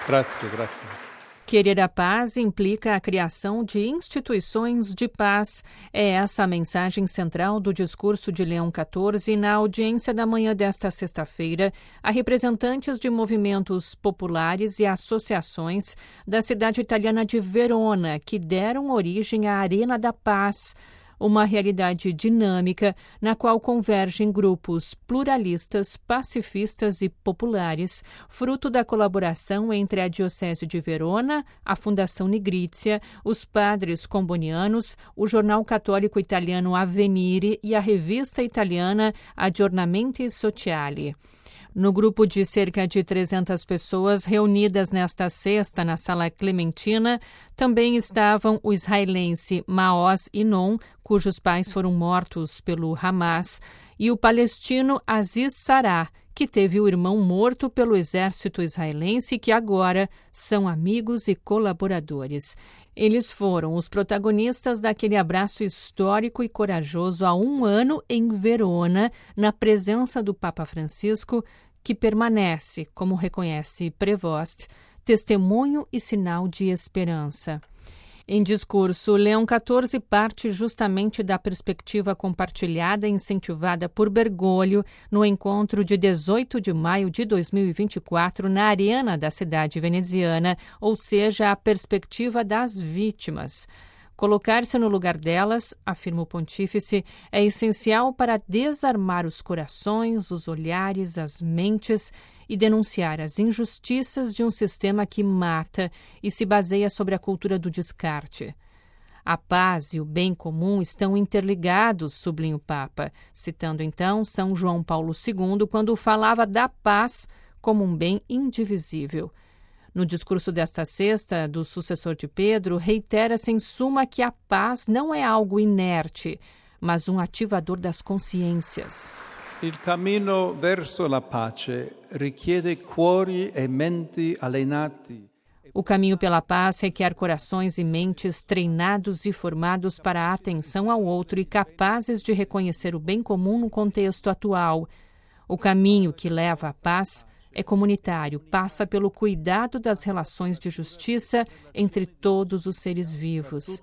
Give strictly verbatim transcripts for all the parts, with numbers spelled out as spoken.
Grazie, grazie. Querer a paz implica a criação de instituições de paz. É essa a mensagem central do discurso de Leão quatorze na audiência da manhã desta sexta-feira a representantes de movimentos populares e associações da cidade italiana de Verona, que deram origem à Arena da Paz, uma realidade dinâmica na qual convergem grupos pluralistas, pacifistas e populares, fruto da colaboração entre a Diocese de Verona, a Fundação Nigrizia, os padres combonianos, o jornal católico italiano Avvenire e a revista italiana Aggiornamenti Sociali. No grupo de cerca de trezentas pessoas reunidas nesta sexta na Sala Clementina, também estavam o israelense Maoz Inon, cujos pais foram mortos pelo Hamas, e o palestino Aziz Sarah, que teve o irmão morto pelo exército israelense e que agora são amigos e colaboradores. Eles foram os protagonistas daquele abraço histórico e corajoso há um ano em Verona, na presença do Papa Francisco, que permanece, como reconhece Prevost, testemunho e sinal de esperança. Em discurso, Leão quatorze parte justamente da perspectiva compartilhada e incentivada por Bergoglio no encontro de dezoito de maio de dois mil e vinte e quatro na Arena da cidade veneziana, ou seja, a perspectiva das vítimas. Colocar-se no lugar delas, afirma o pontífice, é essencial para desarmar os corações, os olhares, as mentes e denunciar as injustiças de um sistema que mata e se baseia sobre a cultura do descarte. A paz e o bem comum estão interligados, sublinha o Papa, citando então São João Paulo segundo quando falava da paz como um bem indivisível. No discurso desta sexta, do sucessor de Pedro, reitera-se em suma que a paz não é algo inerte, mas um ativador das consciências. Il cammino verso la pace richiede cuori e menti allenati. O caminho pela paz requer corações e mentes treinados e formados para a atenção ao outro e capazes de reconhecer o bem comum no contexto atual. O caminho que leva à paz é comunitário, passa pelo cuidado das relações de justiça entre todos os seres vivos.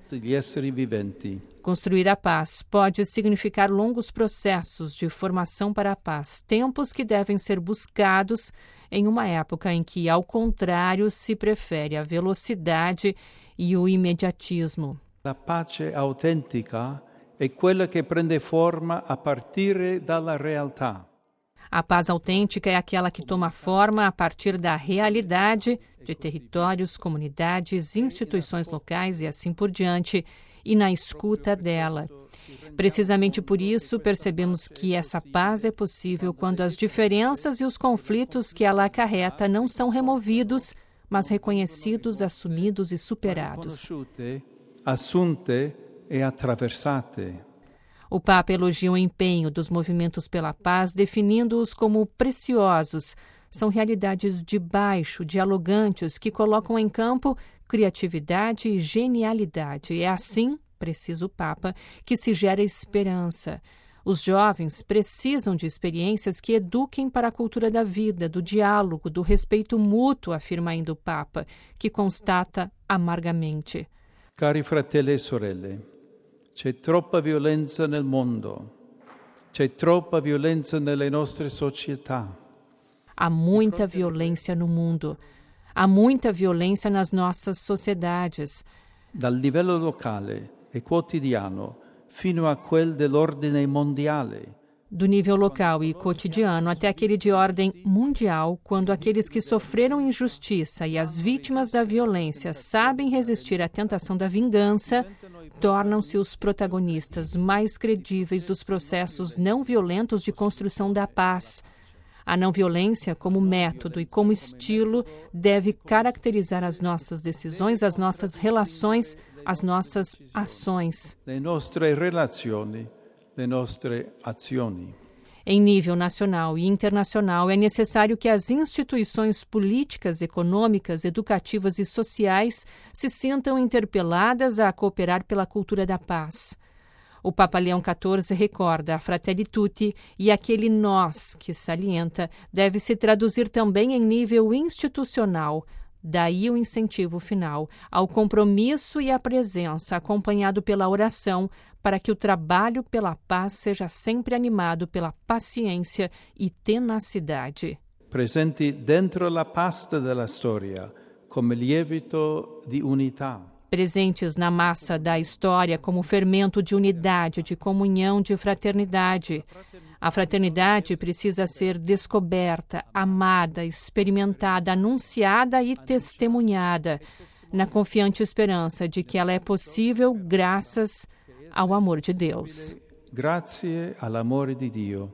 Construir a paz pode significar longos processos de formação para a paz, tempos que devem ser buscados em uma época em que, ao contrário, se prefere a velocidade e o imediatismo. A pace autêntica é quella que prende forma a partire dalla realtà. A paz autêntica é aquela que toma forma a partir da realidade de territórios, comunidades, instituições locais e assim por diante, e na escuta dela. Precisamente por isso, percebemos que essa paz é possível quando as diferenças e os conflitos que ela acarreta não são removidos, mas reconhecidos, assumidos e superados. Assunte e attraversate. O Papa elogia o empenho dos movimentos pela paz, definindo-os como preciosos. São realidades de baixo, dialogantes, que colocam em campo criatividade e genialidade. É assim, precisa o Papa, que se gera esperança. Os jovens precisam de experiências que eduquem para a cultura da vida, do diálogo, do respeito mútuo, afirma ainda o Papa, que constata amargamente. Cari fratelli e sorelle, c'è troppa violenza nel mondo, c'è troppa violenza nelle nostre società. Há muita violência no mundo, há muita violência nas nossas sociedades. Dal livello locale e quotidiano fino a quel dell'ordine mondiale. Do nível local e cotidiano até aquele de ordem mundial, quando aqueles que sofreram injustiça e as vítimas da violência sabem resistir à tentação da vingança, tornam-se os protagonistas mais credíveis dos processos não violentos de construção da paz. A não violência, como método e como estilo, deve caracterizar as nossas decisões, as nossas relações, as nossas ações. Le nostre relazioni, le nostre azioni. Em nível nacional e internacional, é necessário que as instituições políticas, econômicas, educativas e sociais se sintam interpeladas a cooperar pela cultura da paz. O Papa Leão quatorze recorda a Fratelli Tutti e aquele nós que salienta deve se traduzir também em nível institucional, Daí o incentivo final ao compromisso e à presença, acompanhado pela oração, para que o trabalho pela paz seja sempre animado pela paciência e tenacidade. Presenti dentro la pasta della storia, come lievito di unità. Presentes na massa da história como fermento de unidade, de comunhão, de fraternidade. A fraternidade precisa ser descoberta, amada, experimentada, anunciada e testemunhada, na confiante esperança de que ela é possível graças ao amor de Deus. Grazie all'amore di Dio.